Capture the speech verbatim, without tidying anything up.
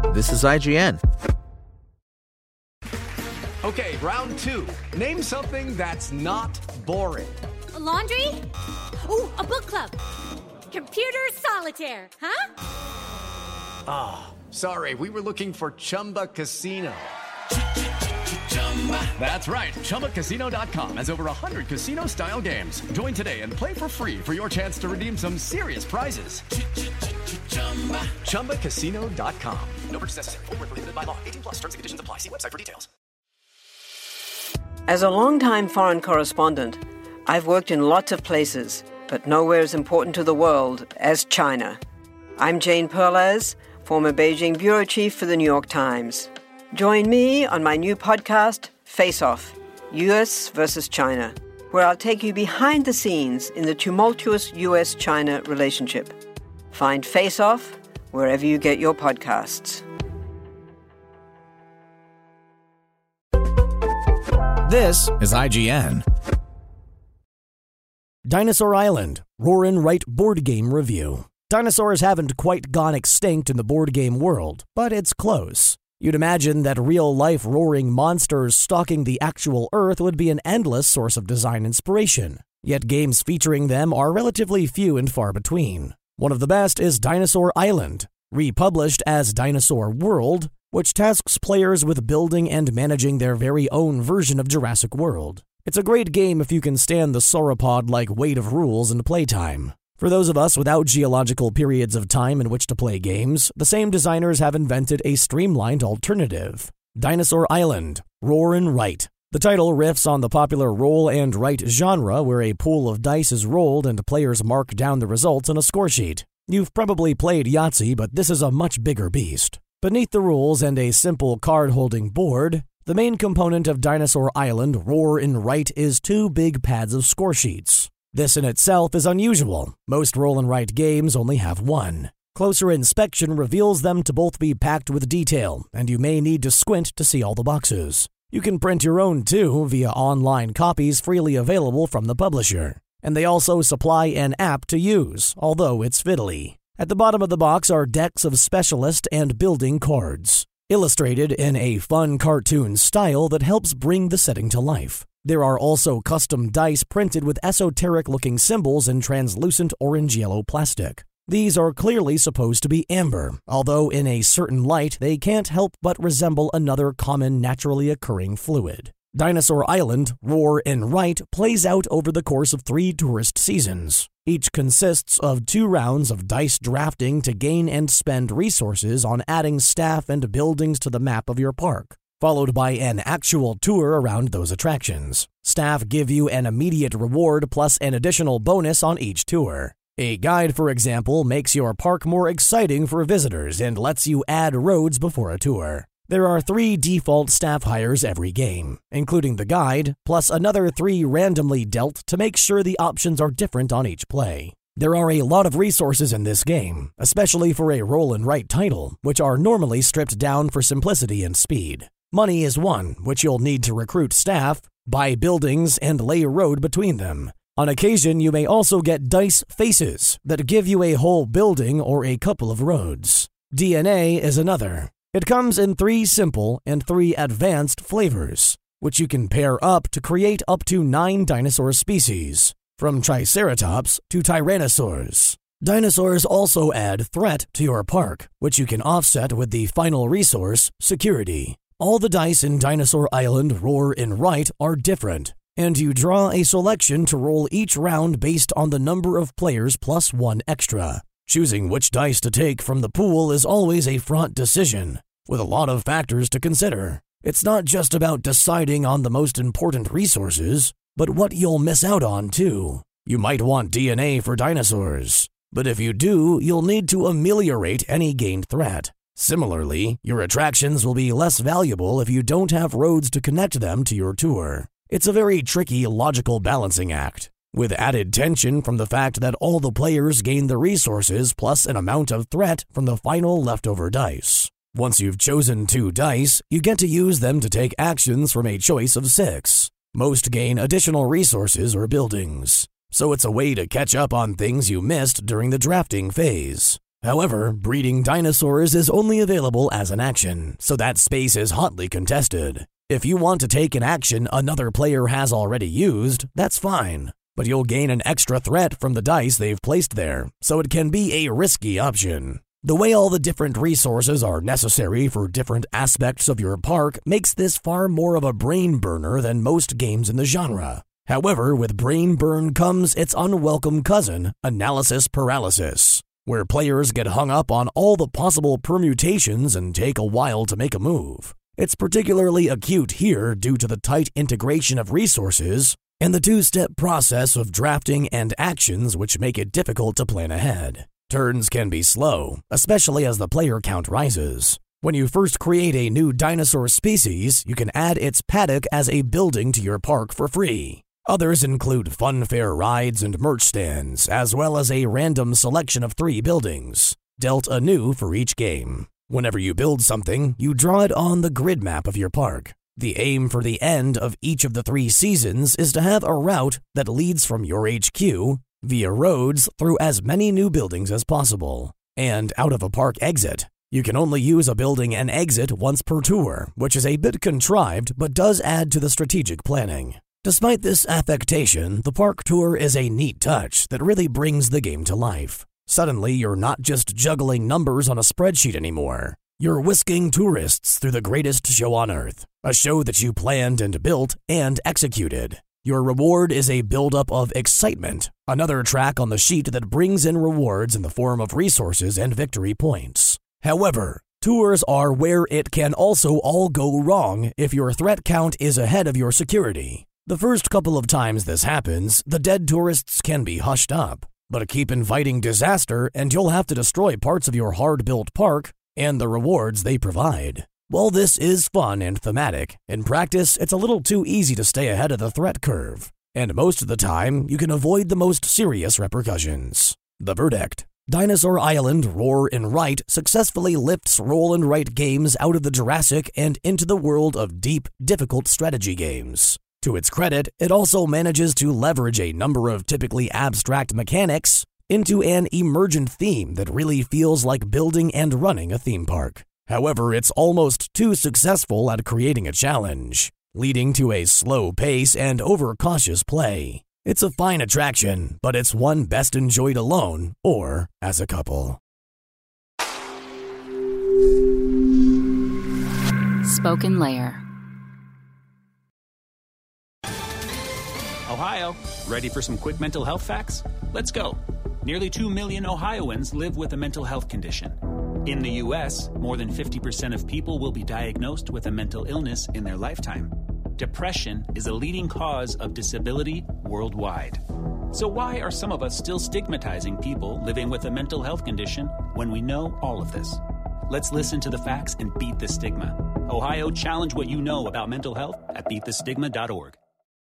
This is I G N. Okay, round two. Name something that's not boring. A laundry? Ooh, a book club. Computer solitaire, huh? Ah, oh, sorry, we were looking for Chumba Casino. That's right, Chumba Casino dot com has over one hundred casino-style games. Join today and play for free for your chance to redeem some serious prizes. Chumba Casino dot com. No purchase necessary. Void where prohibited by law. eighteen plus. Terms and conditions apply. See website for details. As a longtime foreign correspondent, I've worked in lots of places, but nowhere as important to the world as China. I'm Jane Perlez, former Beijing bureau chief for the New York Times. Join me on my new podcast, Face Off, U S versus China, where I'll take you behind the scenes in the tumultuous U S China relationship. Find Face Off wherever you get your podcasts. This is I G N. Dinosaur Island, Roar and Write board game review. Dinosaurs haven't quite gone extinct in the board game world, but it's close. You'd imagine that real-life roaring monsters stalking the actual Earth would be an endless source of design inspiration, yet games featuring them are relatively few and far between. One of the best is Dinosaur Island, republished as Dinosaur World, which tasks players with building and managing their very own version of Jurassic World. It's a great game if you can stand the sauropod-like weight of rules and playtime. For those of us without geological periods of time in which to play games, the same designers have invented a streamlined alternative. Dinosaur Island, Roar and Write. The title riffs on the popular roll and write genre where a pool of dice is rolled and players mark down the results on a score sheet. You've probably played Yahtzee, but this is a much bigger beast. Beneath the rules and a simple card-holding board, the main component of Dinosaur Island, Roar and Write, is two big pads of score sheets. This in itself is unusual. Most roll and write games only have one. Closer inspection reveals them to both be packed with detail, and you may need to squint to see all the boxes. You can print your own too via online copies freely available from the publisher. And they also supply an app to use, although it's fiddly. At the bottom of the box are decks of specialist and building cards, illustrated in a fun cartoon style that helps bring the setting to life. There are also custom dice printed with esoteric-looking symbols in translucent orange-yellow plastic. These are clearly supposed to be amber, although in a certain light they can't help but resemble another common naturally occurring fluid. Dinosaur Island, Roar and Write plays out over the course of three tourist seasons. Each consists of two rounds of dice drafting to gain and spend resources on adding staff and buildings to the map of your park, followed by an actual tour around those attractions. Staff give you an immediate reward plus an additional bonus on each tour. A guide, for example, makes your park more exciting for visitors and lets you add roads before a tour. There are three default staff hires every game, including the guide, plus another three randomly dealt to make sure the options are different on each play. There are a lot of resources in this game, especially for a roll and write title, which are normally stripped down for simplicity and speed. Money is one, which you'll need to recruit staff, buy buildings, and lay a road between them. On occasion, you may also get dice faces that give you a whole building or a couple of roads. D N A is another. It comes in three simple and three advanced flavors, which you can pair up to create up to nine dinosaur species, from Triceratops to Tyrannosaurs. Dinosaurs also add threat to your park, which you can offset with the final resource, security. All the dice in Dinosaur Island, Roar and Write are different, and you draw a selection to roll each round based on the number of players plus one extra. Choosing which dice to take from the pool is always a fraught decision, with a lot of factors to consider. It's not just about deciding on the most important resources, but what you'll miss out on too. You might want D N A for dinosaurs, but if you do, you'll need to ameliorate any gained threat. Similarly, your attractions will be less valuable if you don't have roads to connect them to your tour. It's a very tricky logical balancing act, with added tension from the fact that all the players gain the resources plus an amount of threat from the final leftover dice. Once you've chosen two dice, you get to use them to take actions from a choice of six. Most gain additional resources or buildings, so it's a way to catch up on things you missed during the drafting phase. However, breeding dinosaurs is only available as an action, so that space is hotly contested. If you want to take an action another player has already used, that's fine, but you'll gain an extra threat from the dice they've placed there, so it can be a risky option. The way all the different resources are necessary for different aspects of your park makes this far more of a brain burner than most games in the genre. However, with brain burn comes its unwelcome cousin, analysis paralysis, where players get hung up on all the possible permutations and take a while to make a move. It's particularly acute here due to the tight integration of resources and the two-step process of drafting and actions which make it difficult to plan ahead. Turns can be slow, especially as the player count rises. When you first create a new dinosaur species, you can add its paddock as a building to your park for free. Others include funfair rides and merch stands, as well as a random selection of three buildings, dealt anew for each game. Whenever you build something, you draw it on the grid map of your park. The aim for the end of each of the three seasons is to have a route that leads from your H Q via roads through as many new buildings as possible, and out of a park exit. You can only use a building and exit once per tour, which is a bit contrived but does add to the strategic planning. Despite this affectation, the park tour is a neat touch that really brings the game to life. Suddenly, you're not just juggling numbers on a spreadsheet anymore. You're whisking tourists through the greatest show on earth, a show that you planned and built and executed. Your reward is a buildup of excitement, another track on the sheet that brings in rewards in the form of resources and victory points. However, tours are where it can also all go wrong if your threat count is ahead of your security. The first couple of times this happens, the dead tourists can be hushed up, but keep inviting disaster and you'll have to destroy parts of your hard-built park and the rewards they provide. While this is fun and thematic, in practice it's a little too easy to stay ahead of the threat curve, and most of the time you can avoid the most serious repercussions. The verdict: Dinosaur Island Roar and Write successfully lifts roll and write games out of the Jurassic and into the world of deep, difficult strategy games. To its credit, it also manages to leverage a number of typically abstract mechanics into an emergent theme that really feels like building and running a theme park. However, it's almost too successful at creating a challenge, leading to a slow pace and overcautious play. It's a fine attraction, but it's one best enjoyed alone or as a couple. Spoken Layer. Ohio, ready for some quick mental health facts? Let's go. Nearly two million Ohioans live with a mental health condition. In the U S, more than fifty percent of people will be diagnosed with a mental illness in their lifetime. Depression is a leading cause of disability worldwide. So why are some of us still stigmatizing people living with a mental health condition when we know all of this? Let's listen to the facts and beat the stigma. Ohio, challenge what you know about mental health at beat the stigma dot org.